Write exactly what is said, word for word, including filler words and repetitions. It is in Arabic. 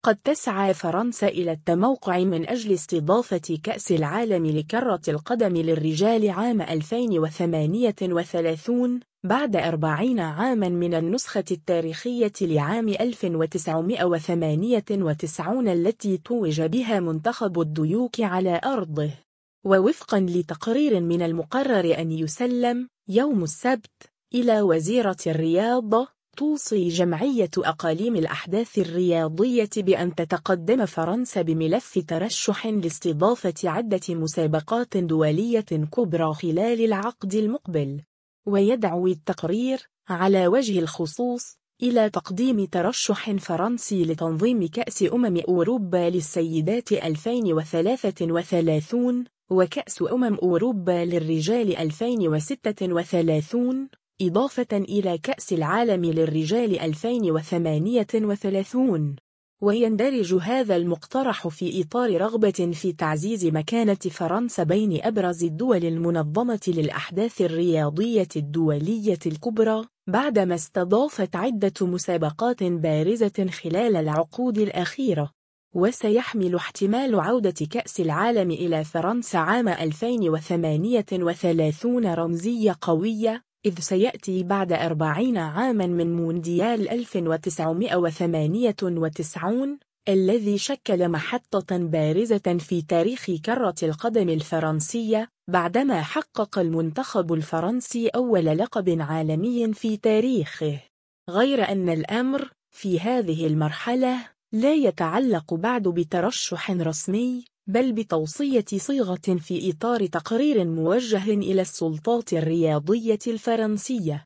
قد تسعى فرنسا إلى التموقع من أجل استضافة كأس العالم لكرة القدم للرجال عام ألفين وثمانية وثلاثين بعد أربعين عاماً من النسخة التاريخية لعام ألف وتسعمائة وثمانية وتسعين التي توج بها منتخب الديوك على أرضه. ووفقاً لتقرير من المقرر أن يسلم يوم السبت إلى وزيرة الرياضة، توصي جمعية أقاليم الأحداث الرياضية بأن تتقدم فرنسا بملف ترشح لاستضافة عدة مسابقات دولية كبرى خلال العقد المقبل. ويدعو التقرير على وجه الخصوص إلى تقديم ترشح فرنسي لتنظيم كأس أمم أوروبا للسيدات ألفين وثلاثة وثلاثين وكأس أمم أوروبا للرجال ألفين وستة وثلاثين، إضافة إلى كأس العالم للرجال ألفين وثمانية وثلاثين. ويندرج هذا المقترح في إطار رغبة في تعزيز مكانة فرنسا بين أبرز الدول المنظمة للأحداث الرياضية الدولية الكبرى، بعدما استضافت عدة مسابقات بارزة خلال العقود الأخيرة. وسيحمل احتمال عودة كأس العالم إلى فرنسا عام ألفين وثمانية وثلاثين رمزية قوية، إذ سيأتي بعد أربعين عاماً من مونديال ألف وتسعمائة وثمانية وتسعين الذي شكل محطة بارزة في تاريخ كرة القدم الفرنسية، بعدما حقق المنتخب الفرنسي أول لقب عالمي في تاريخه. غير أن الأمر في هذه المرحلة لا يتعلق بعد بترشح رسمي، بل بتوصية صيغة في إطار تقرير موجه إلى السلطات الرياضية الفرنسية.